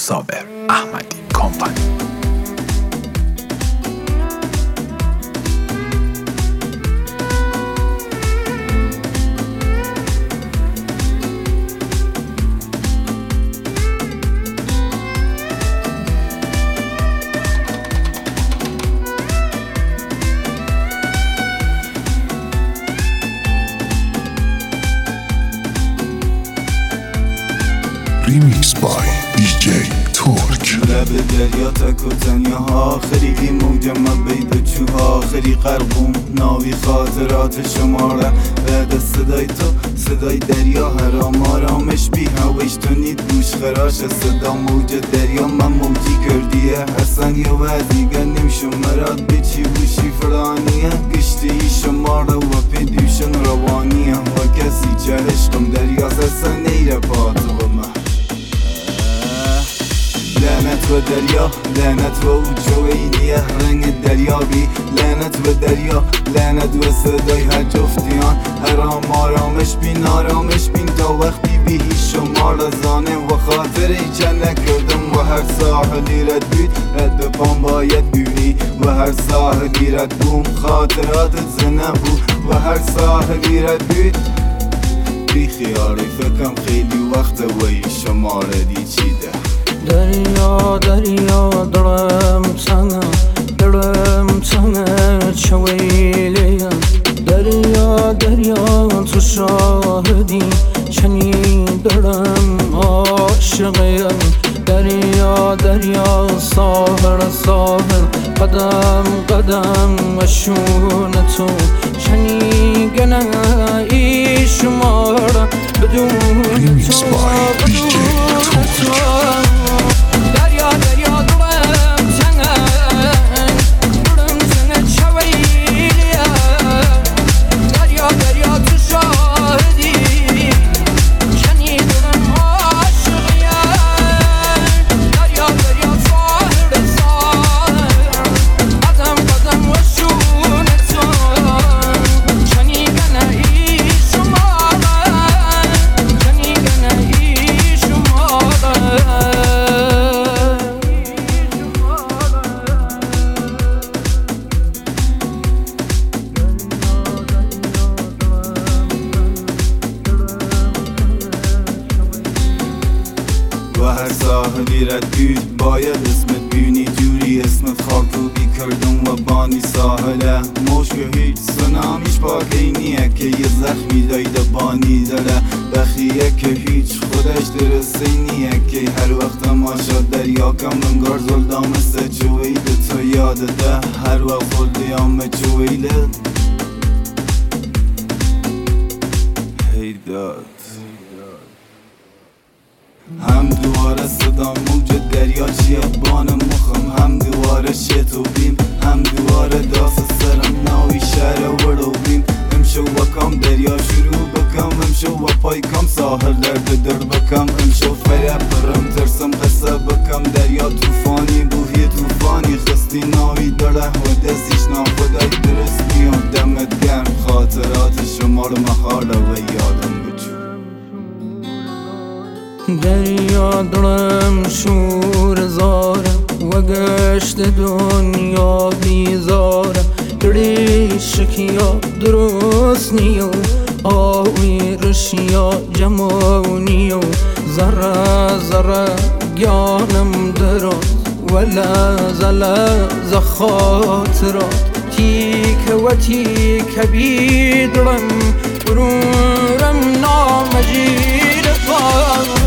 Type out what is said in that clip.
صابر احمدی کامپانی. Remix by DJ ترک. لب دریا تک و تنها خریدی موجم بید چوها خری قربون ناوی خاطرات شماره بعد صدای تو صدای دریا حرام آرامش بی هویش تو نید گوش خراش صدا موج دریا من موجی کردیه حسن یا وزیگه نمیشم مراد بچی بوشی فرانیه گشتی شماره و پیدیوشن روانیه و کسی چه عشقم دریا سسن نیره پاتو من لعنت و دریا لعنت و جویلیه رنگ دریابی لعنت و دریا لعنت و صدای هر جفتیان حرام آرامش بین آرامش بین تا وقتی بی شما رزانه و خاطر ایچه نکردم و هر ساحلی رد بود رد پام باید بیونی و هر ساحلی رد بوم خاطرات زنه بود و هر ساحلی رد بود بی خیاری فکرم خیلی وقت وی شما ردی چیده دریا دریا درم تنه چویلیم دریا دریا تو شاهدی چنین درم عاشقیم دریا دریا ساهر قدم قدم وشون تو چنین گنه ای شمار بدون Remix by DJ ترک. دریا دریا درم تنه چویلیم دریا دریا تو شاهدی چنین درم عاشقیم دریا دریا ساهر قدم قدم وشون تو چنین گنه ای شمار چنین گنه ای شمار و هر ساحلی رد بود باید اسمت بیونی جوری اسمت خاکوبی کردم و بانی ساحله مشک هیچ سنامیش پاکی نیه که یه زخمی دایده بانی داره بخیه که هیچ خودش درسته نیه که هر وقت ماشا دریا کم انگار زلدام سه چویده تو یادته هر وقت خلدیام چویده هیداد هم دواره صدا موج دریا چیه بان مخم هم دواره شت و بیم هم دواره داس سرم ناوی شهر ورو بیم امشو وکم دریا شروع بکم امشو و پایکم ساحل درد در بکم امشو فره پرم ترسم قصه بکم دریا توفانی بوهی توفانی خستی ناوی داره و دستیش ناخدای درست بیام دمت گرم خاطرات شما رو محاله و یادم بچو دریا درم شور زاره و گشت دنیا بیزاره ریشکیا درست نیو آوی رشیا جمعونیو ذره ذره گیانم دراز ولا زل خاطرات تیک و تیک بیدرم برورم نامجیر